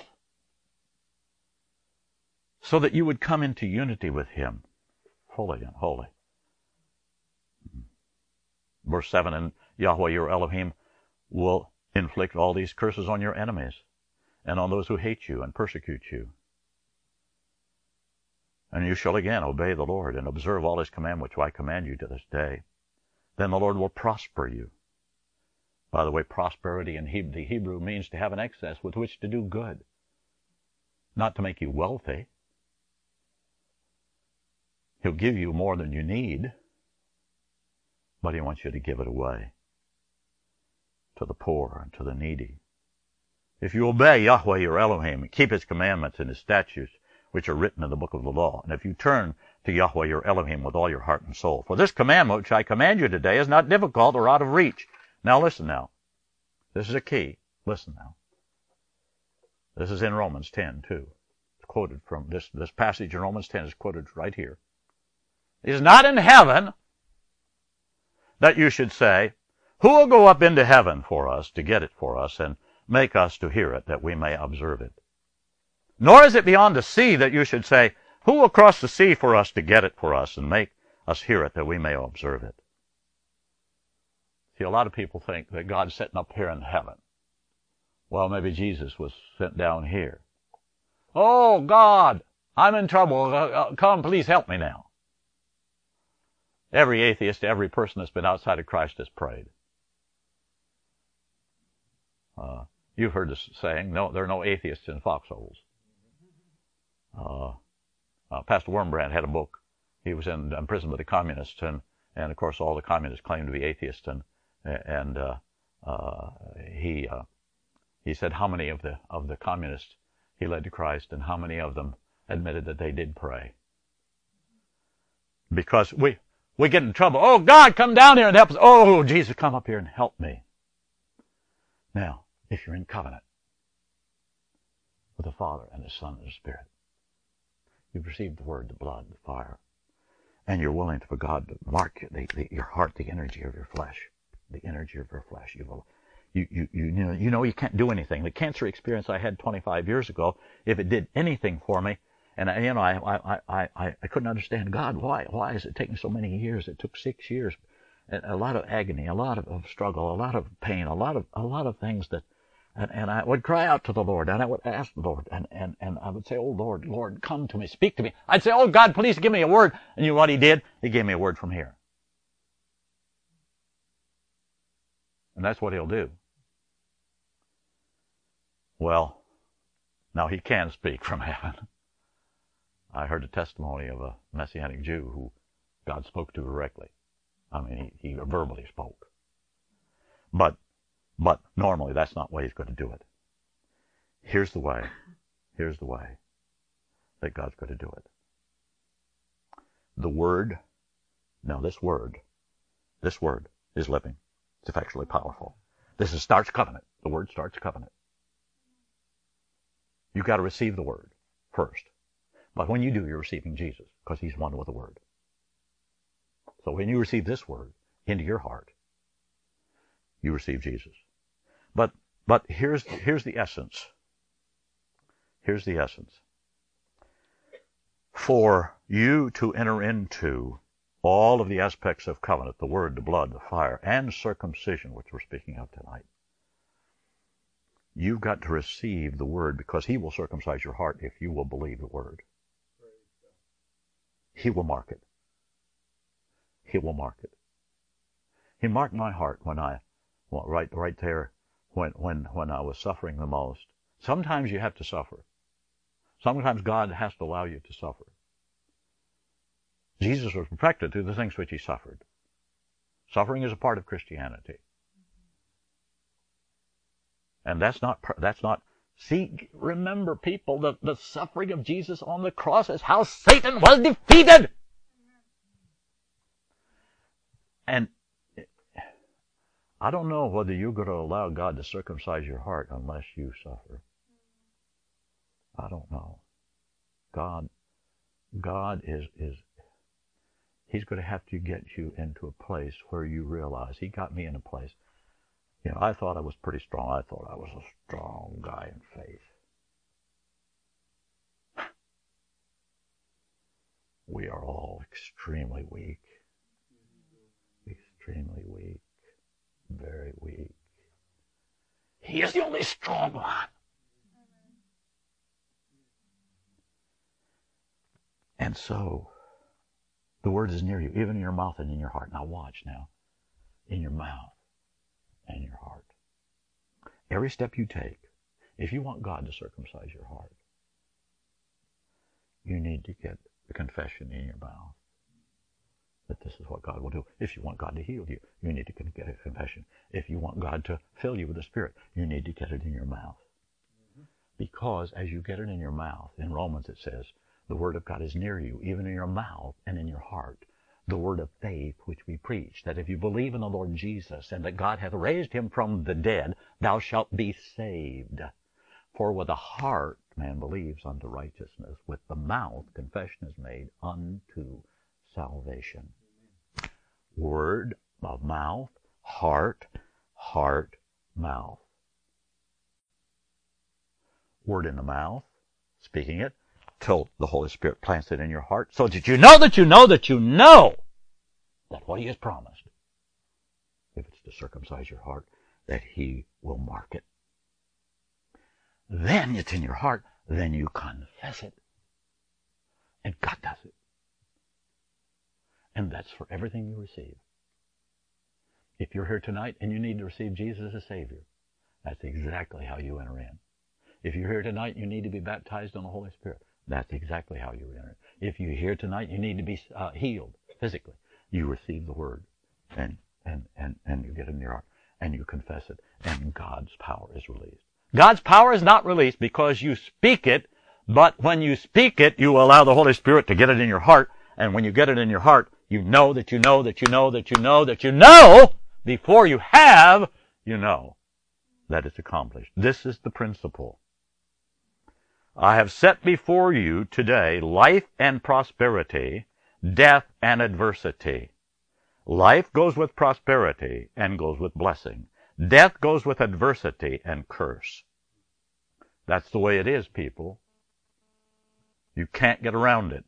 so that you would come into unity with Him. Holy and holy. Verse 7, and Yahweh your Elohim will inflict all these curses on your enemies and on those who hate you and persecute you. And you shall again obey the Lord and observe all His commandments which I command you to this day. Then the Lord will prosper you. By the way, prosperity in the Hebrew means to have an excess with which to do good, not to make you wealthy. He'll give you more than you need, but He wants you to give it away to the poor and to the needy. If you obey Yahweh your Elohim and keep His commandments and His statutes, which are written in the book of the law, and if you turn to Yahweh your Elohim with all your heart and soul. For this commandment which I command you today is not difficult or out of reach. Now listen now. This is a key. Listen now. This is in Romans 10 too. It's quoted from this passage in Romans 10 is quoted right here. It is not in heaven that you should say, Who will go up into heaven for us to get it for us and make us to hear it that we may observe it? Nor is it beyond the sea that you should say, who will cross the sea for us to get it for us and make us hear it that we may observe it? See, a lot of people think that God's sitting up here in heaven. Well, maybe Jesus was sent down here. Oh, God, I'm in trouble. Come, please help me now. Every atheist, every person that's been outside of Christ has prayed. You've heard this saying, no, there are no atheists in foxholes. Pastor Wormbrand had a book. He was in prison with the communists, and of course all the communists claimed to be atheists, and he said how many of the communists he led to Christ, and how many of them admitted that they did pray. Because we get in trouble. Oh, God, come down here and help us. Oh, Jesus, come up here and help me. Now, if you're in covenant with the Father and the Son and the Spirit, you've received the Word, the blood, the fire, and you're willing for God to mark your heart, the energy of your flesh, the energy of your flesh. You know you can't do anything. The cancer experience I had 25 years ago, if it did anything for me, and I couldn't understand God. Why is it taking so many years? It took 6 years, and a lot of agony, a lot of struggle, a lot of pain, a lot of things that, and I would cry out to the Lord, and I would ask the Lord, and I would say, oh Lord, come to me, speak to me. I'd say, oh God, please give me a word. And you know what He did? He gave me a word from here. And that's what He'll do. Well, now He can speak from heaven. I heard a testimony of a Messianic Jew who God spoke to directly. I mean, he verbally spoke. But normally that's not the way He's going to do it. Here's the way that God's going to do it. The Word, now this Word is living. It's effectually powerful. This starts covenant. The Word starts covenant. You've got to receive the Word first. But when you do, you're receiving Jesus, because He's one with the Word. So when you receive this Word into your heart, you receive Jesus. But here's the essence. Here's the essence. For you to enter into all of the aspects of covenant, the Word, the blood, the fire, and circumcision, which we're speaking of tonight, you've got to receive the Word, because He will circumcise your heart if you will believe the Word. He will mark it. He will mark it. He marked my heart when right there, when I was suffering the most. Sometimes you have to suffer. Sometimes God has to allow you to suffer. Jesus was perfected through the things which He suffered. Suffering is a part of Christianity. And that's not, see, remember people, the suffering of Jesus on the cross is how Satan was defeated. And I don't know whether you're going to allow God to circumcise your heart unless you suffer. I don't know. God is He's going to have to get you into a place where you realize He got me in a place. You know, I thought I was pretty strong. I thought I was a strong guy in faith. We are all extremely weak. Extremely weak. Very weak. He is the only strong one. And so, the Word is near you, even in your mouth and in your heart. Now watch now. In your mouth and your heart. Every step you take, if you want God to circumcise your heart, you need to get the confession in your mouth that this is what God will do. If you want God to heal you, you need to get a confession. If you want God to fill you with the Spirit, you need to get it in your mouth. Because as you get it in your mouth, in Romans it says, the Word of God is near you, even in your mouth and in your heart. The word of faith which we preach, that if you believe in the Lord Jesus, and that God hath raised Him from the dead, thou shalt be saved. For with the heart man believes unto righteousness, with the mouth confession is made unto salvation. Word of mouth, heart, heart, mouth. Word in the mouth, speaking it, till the Holy Spirit plants it in your heart, so that you know that you know that you know that what He has promised, if it's to circumcise your heart, that He will mark it. Then it's in your heart, then you confess it. And God does it. And that's for everything you receive. If you're here tonight and you need to receive Jesus as Savior, that's exactly how you enter in. If you're here tonight and you need to be baptized in the Holy Spirit, that's exactly how you enter in. If you're here tonight you need to be healed physically, you receive the Word and you get it in your heart and you confess it, and God's power is released. God's power is not released because you speak it, but when you speak it, you allow the Holy Spirit to get it in your heart, and when you get it in your heart, you know that you know that you know that you know that you know before you have, you know that it's accomplished. This is the principle. I have set before you today life and prosperity, death and adversity. Life goes with prosperity and goes with blessing. Death goes with adversity and curse. That's the way it is, people. You can't get around it.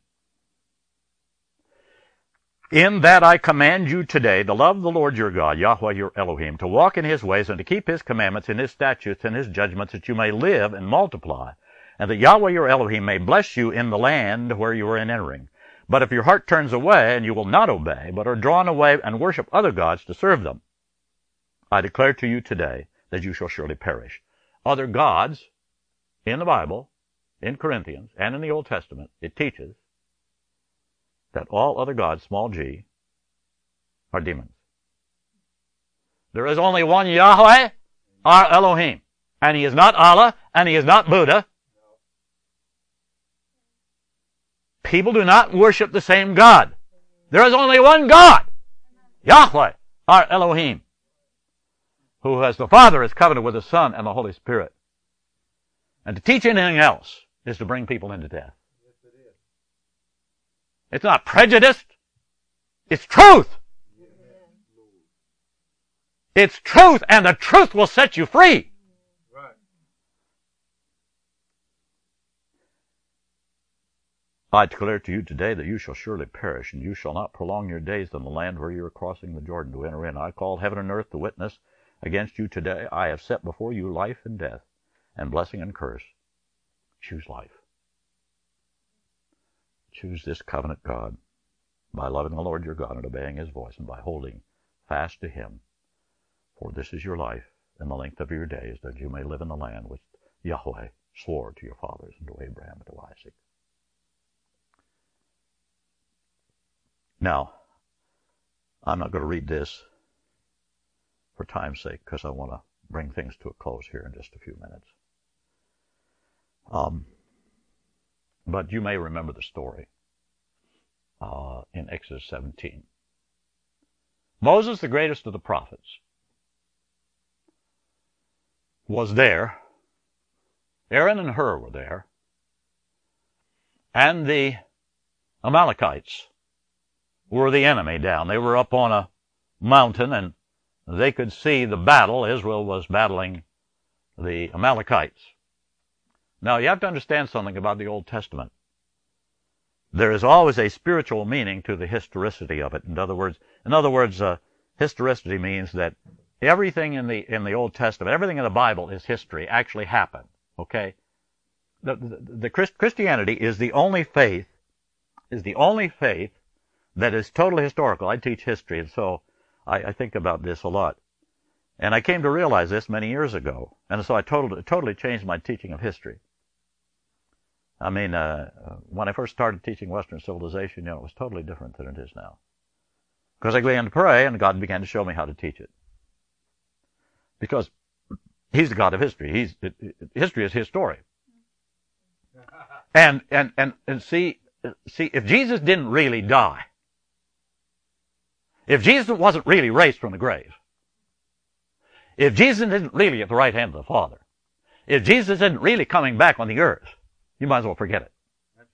In that I command you today to love the Lord your God, Yahweh your Elohim, to walk in His ways and to keep His commandments and His statutes and His judgments, that you may live and multiply, and that Yahweh your Elohim may bless you in the land where you are entering. But if your heart turns away and you will not obey, but are drawn away and worship other gods to serve them, I declare to you today that you shall surely perish. Other gods, in the Bible, in Corinthians, and in the Old Testament, it teaches that all other gods, small g, are demons. There is only one Yahweh, our Elohim. And He is not Allah, and He is not Buddha. People do not worship the same God. There is only one God, Yahweh, our Elohim, who as the Father is covenanted with the Son and the Holy Spirit. And to teach anything else is to bring people into death. It's not prejudiced. It's truth. It's truth, and the truth will set you free. Right. I declare to you today that you shall surely perish, and you shall not prolong your days in the land where you are crossing the Jordan to enter in. I call heaven and earth to witness against you today. I have set before you life and death, and blessing and curse. Choose life. Choose this covenant God by loving the Lord your God and obeying His voice, and by holding fast to Him. For this is your life and the length of your days, that you may live in the land which Yahweh swore to your fathers and to Abraham and to Isaac. Now, I'm not going to read this for time's sake, because I want to bring things to a close here in just a few minutes. But you may remember the story in Exodus 17. Moses, the greatest of the prophets, was there. Aaron and Hur were there. And the Amalekites were the enemy down. They were up on a mountain, and they could see the battle. Israel was battling the Amalekites. Now, you have to understand something about the Old Testament. There is always a spiritual meaning to the historicity of it. In other words, historicity means that everything in the Old Testament, everything in the Bible is history, actually happened. Okay? The Christianity is the only faith that is totally historical. I teach history, and so I think about this a lot. And I came to realize this many years ago, and so I totally changed my teaching of history. I mean, when I first started teaching Western civilization, it was totally different than it is now. Because I began to pray, and God began to show me how to teach it. Because He's the God of history. History is His story. And see, if Jesus didn't really die, if Jesus wasn't really raised from the grave, if Jesus isn't really at the right hand of the Father, if Jesus isn't really coming back on the earth, you might as well forget it. That's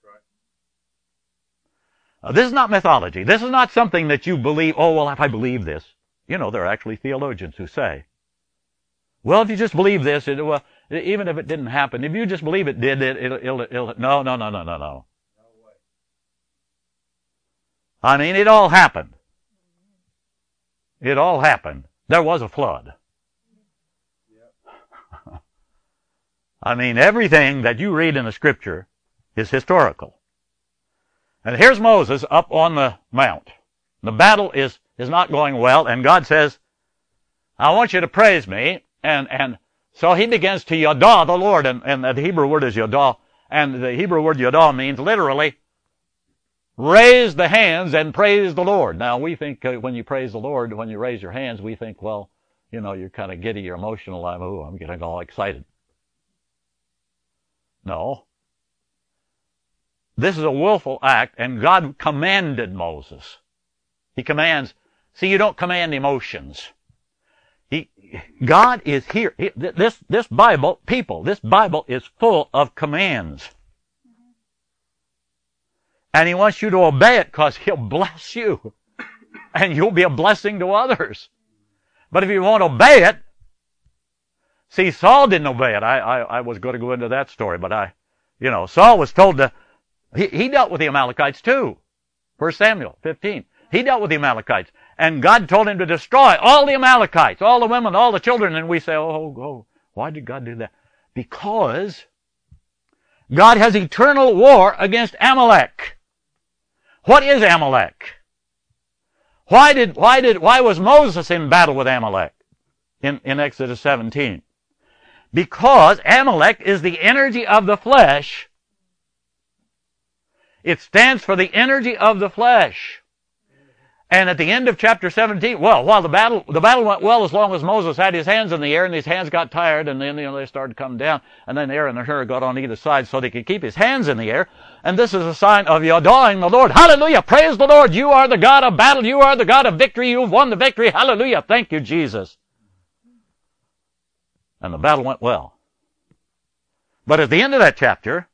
right. This is not mythology. This is not something that you believe, oh, well, if I believe this, You know, there are actually theologians who say, well, if you just believe this, well, even if it didn't happen, if you just believe it did, it'll no. I mean, it all happened. It all happened. There was a flood. I mean, everything that you read in the Scripture is historical. And here's Moses up on the mount. The battle is not going well, and God says, I want you to praise me. And so he begins to yadah the Lord, and the Hebrew word is yadah. And the Hebrew word yadah means literally, raise the hands and praise the Lord. Now, we think when you praise the Lord, when you raise your hands, we think, well, you know, you're kind of giddy, you're emotional, I'm getting all excited. No. This is a willful act, and God commanded Moses. He commands. See, you don't command emotions. God is here. This Bible is full of commands. And he wants you to obey it because he'll bless you. And you'll be a blessing to others. But if you won't obey it, see, Saul didn't obey it. I was going to go into that story, but Saul was told to, he dealt with the Amalekites too. 1 Samuel 15. He dealt with the Amalekites. And God told him to destroy all the Amalekites, all the women, all the children. And we say, oh, why did God do that? Because God has eternal war against Amalek. What is Amalek? Why was Moses in battle with Amalek in Exodus 17? Because Amalek is the energy of the flesh. It stands for the energy of the flesh. And at the end of chapter 17, while the battle went well as long as Moses had his hands in the air, and his hands got tired, and then they started coming down, and then Aaron and Hur got on either side so they could keep his hands in the air. And this is a sign of yadahing the Lord. Hallelujah! Praise the Lord! You are the God of battle. You are the God of victory. You've won the victory. Hallelujah! Thank you, Jesus. And the battle went well. But at the end of that chapter,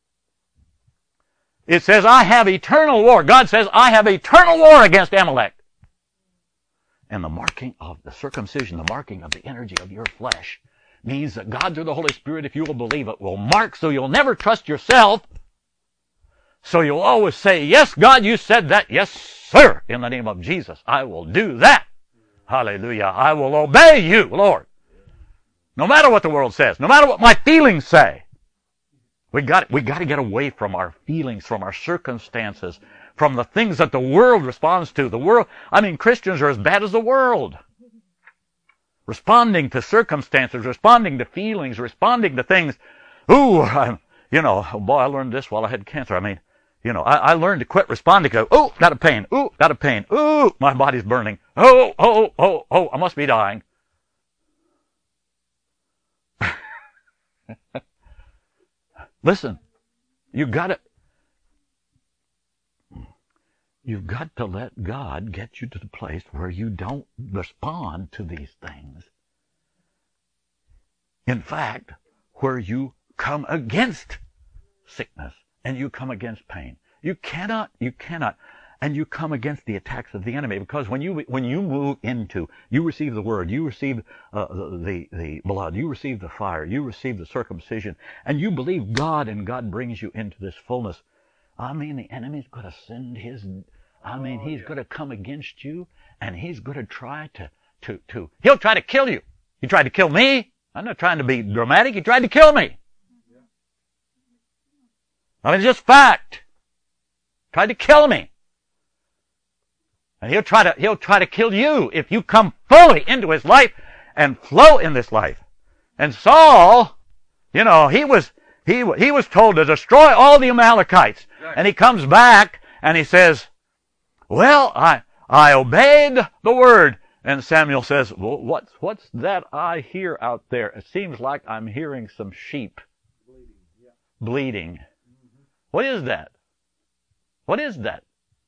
it says, I have eternal war. God says, I have eternal war against Amalek. And the marking of the circumcision, the marking of the energy of your flesh, means that God, through the Holy Spirit, if you will believe it, will mark so you'll never trust yourself. So you'll always say, yes, God, you said that. Yes, sir. In the name of Jesus, I will do that. Hallelujah. I will obey you, Lord. No matter what the world says, no matter what my feelings say. We got to get away from our feelings, from our circumstances, from the things that the world responds to. Christians are as bad as the world. Responding to circumstances, responding to feelings, responding to things. Ooh, I learned this while I had cancer. I learned to quit responding to, oh, got a pain. Ooh, got a pain. Ooh, my body's burning. Oh, I must be dying. Listen, you've got to let God get you to the place where you don't respond to these things. In fact, where you come against sickness and you come against pain. You cannot, and you come against the attacks of the enemy, because when you move into, you receive the word, you receive the blood, you receive the fire, you receive the circumcision, and you believe God, and God brings you into this fullness. The enemy's going to send he's going to come against you, and he's going to try he'll try to kill you. He tried to kill me. I'm not trying to be dramatic. He tried to kill me. It's just fact. Tried to kill me. And he'll try to kill you if you come fully into his life and flow in this life. And Saul, he was told to destroy all the Amalekites. Right. And he comes back and he says, well, I obeyed the word. And Samuel says, well, what's that I hear out there? It seems like I'm hearing some sheep bleating. Mm-hmm. What is that? What is that?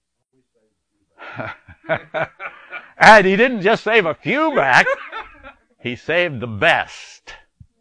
And he didn't just save a few back. He saved the best.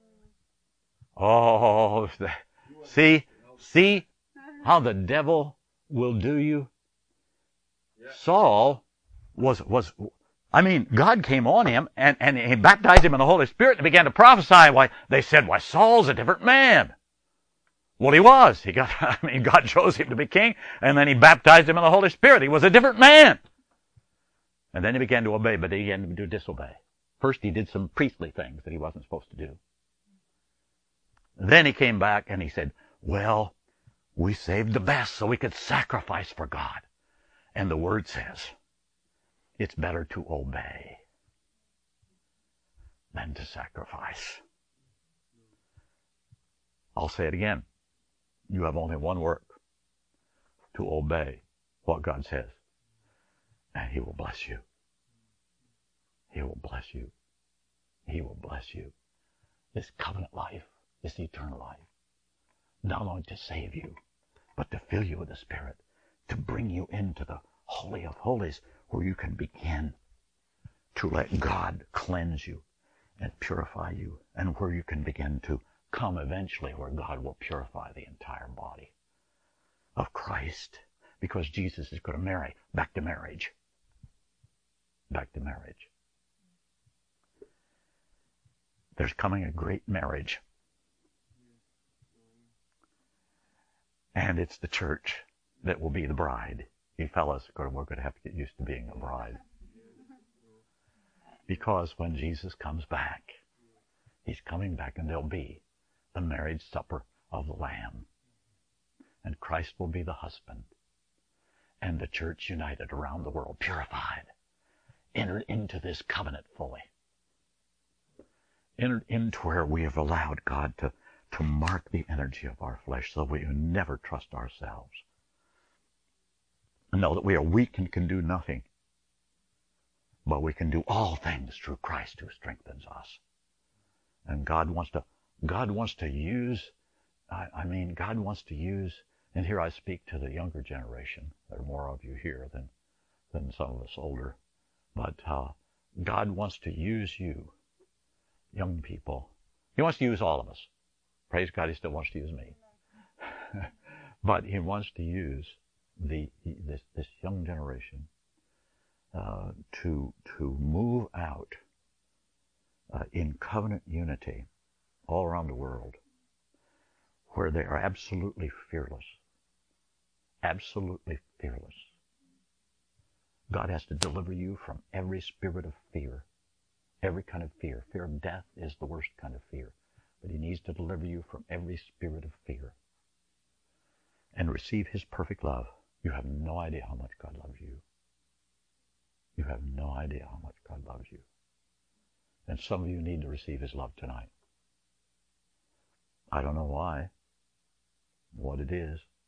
Oh, see how the devil will do you? Saul was I mean, God came on him and he baptized him in the Holy Spirit and began to prophesy. Why, they said, why, Saul's a different man. Well, he was. God chose him to be king, and then he baptized him in the Holy Spirit. He was a different man. And then he began to obey, but he began to disobey. First, he did some priestly things that he wasn't supposed to do. Then he came back and he said, well, we saved the best so we could sacrifice for God. And the Word says, it's better to obey than to sacrifice. I'll say it again. You have only one work: to obey what God says. And He will bless you. He will bless you. He will bless you. This covenant life, this eternal life, not only to save you, but to fill you with the Spirit, to bring you into the Holy of Holies, where you can begin to let God cleanse you and purify you, and where you can begin to come eventually where God will purify the entire body of Christ, because Jesus is going to marry. Back to marriage. Back to marriage. There's coming a great marriage. And it's the church that will be the bride. You fellas, we're going to have to get used to being a bride. Because when Jesus comes back, He's coming back and there'll be the marriage supper of the Lamb. And Christ will be the husband. And the church united around the world, purified, entered into this covenant fully. Entered into where we have allowed God to mark the energy of our flesh so we never trust ourselves. And know that we are weak and can do nothing. But we can do all things through Christ who strengthens us. And God wants to use, God wants to use, and here I speak to the younger generation. There are more of you here than some of us older. But God wants to use you, young people. He wants to use all of us. Praise God, He still wants to use me. But He wants to use this young generation to move out in covenant unity all around the world, where they are absolutely fearless. Absolutely fearless. God has to deliver you from every spirit of fear. Every kind of fear. Fear of death is the worst kind of fear. But He needs to deliver you from every spirit of fear. And receive His perfect love. You have no idea how much God loves you. You have no idea how much God loves you. And some of you need to receive His love tonight. I don't know why, what it is,